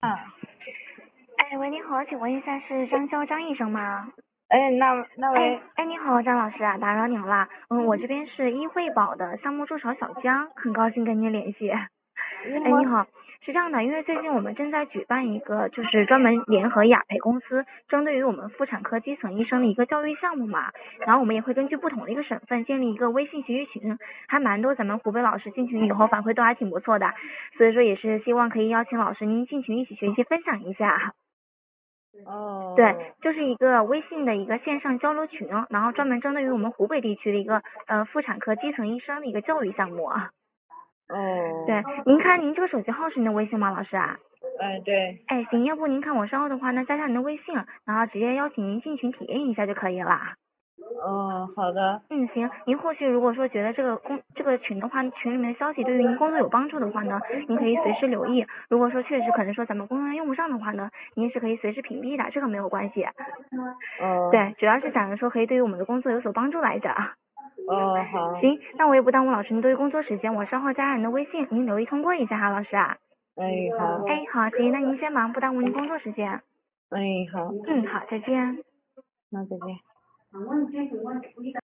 啊， 哎，喂，你好，请问一下是张潇张医生吗？ 哎，那位， 你好，张老师啊，打扰您了。我这边是医惠宝的项目助手小江，很高兴跟您联系。你好，是这样的，因为最近我们正在举办一个就是专门联合雅培公司，针对于我们妇产科基层医生的一个教育项目嘛，然后我们也会根据不同的一个省份建立一个微信学习群，还蛮多咱们湖北老师进群以后反馈都还挺不错的，所以说也是希望可以邀请老师您进群一起学习分享一下。 哦， 对，就是一个微信的一个线上交流群，然后专门针对于我们湖北地区的一个妇产科基层医生的一个教育项目。 哦， 对，您看您这个手机号是您的微信吗，老师啊？ 对， 哎，行，要不您看我稍后的话呢，加下您的微信，然后直接邀请您进群体验一下就可以了。 哦，好的， 行，您后续如果说觉得这个群的话，群里面的消息对于您工作有帮助的话呢，您可以随时留意。如果说确实可能说咱们工作上用不上的话呢，您是可以随时屏蔽的，这个没有关系。对，主要是想着说可以对于我们的工作有所帮助来着。 好， 行，那我也不耽误老师您对于工作时间，我稍后加上您的微信，您留意通过一下哈，老师啊。 好， 好，行，那您先忙，不耽误您工作时间。 好， 好，再见。 那再见。